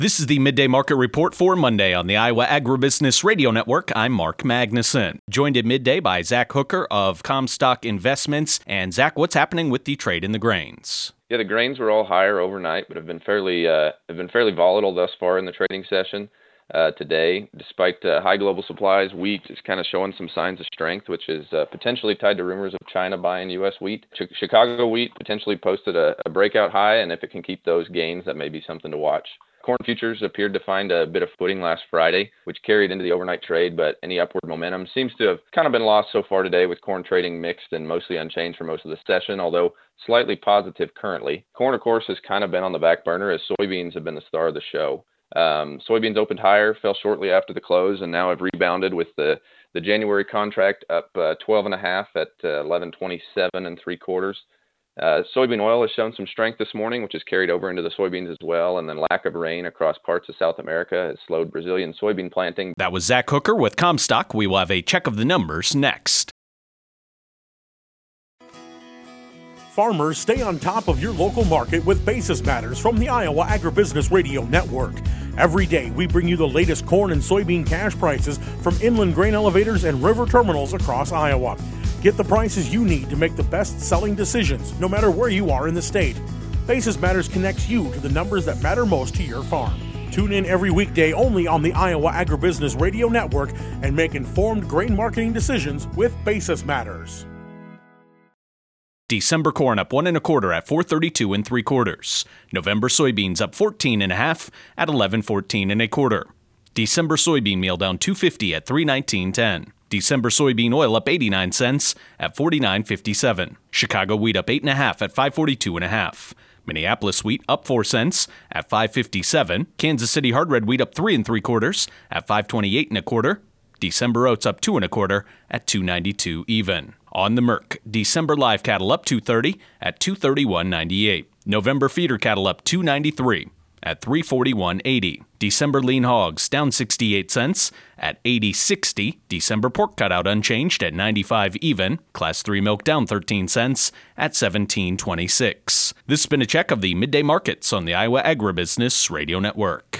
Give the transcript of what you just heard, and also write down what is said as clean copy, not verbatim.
This is the Midday Market Report for Monday on the Iowa Agribusiness Radio Network. I'm Mark Magnuson, joined at midday by Zach Hooker of Comstock Investments. And Zach, what's happening with the trade in the grains? Yeah, the grains were all higher overnight, but have been fairly volatile thus far in the trading session today. Despite high global supplies, wheat is kind of showing some signs of strength, which is potentially tied to rumors of China buying U.S. wheat. Chicago wheat potentially posted a breakout high, and if it can keep those gains, that may be something to watch. Corn futures appeared to find a bit of footing last Friday, which carried into the overnight trade, but any upward momentum seems to have kind of been lost so far today, with corn trading mixed and mostly unchanged for most of the session, although slightly positive currently. Corn, of course, has kind of been on the back burner as soybeans have been the star of the show. Soybeans opened higher, fell shortly after the close, and now have rebounded with the January contract up 12.5 at 11.27 3/4. Soybean oil has shown some strength this morning, which has carried over into the soybeans as well, and then lack of rain across parts of South America has slowed Brazilian soybean planting. That was Zach Hooker with Comstock. We will have a check of the numbers next. Farmers, stay on top of your local market with Basis Matters from the Iowa Agribusiness Radio Network. Every day, we bring you the latest corn and soybean cash prices from inland grain elevators and river terminals across Iowa. Get the prices you need to make the best-selling decisions, no matter where you are in the state. Basis Matters connects you to the numbers that matter most to your farm. Tune in every weekday only on the Iowa Agribusiness Radio Network and make informed grain marketing decisions with Basis Matters. December corn up 1 1/4 at 4.32 3/4. November soybeans up 14.5 at 11.14 1/4. December soybean meal down 2.50 at 3.19.10. December soybean oil up 89 cents at 49.57. Chicago wheat up 8.5 at 5.42 1/2. Minneapolis wheat up 4 cents at 5.57. Kansas City hard red wheat up 3 3/4 at 5.28 1/4. December oats up 2 1/4 at 2.92 even. On the Merc, December live cattle up 2.30 at 2.31.98. November feeder cattle up 2.93 at 3.41.80. December lean hogs down 68 cents at 80.60. December pork cutout unchanged at 95 even. Class 3 milk down 13 cents at 17.26. This has been a check of the midday markets on the Iowa Agribusiness Radio Network.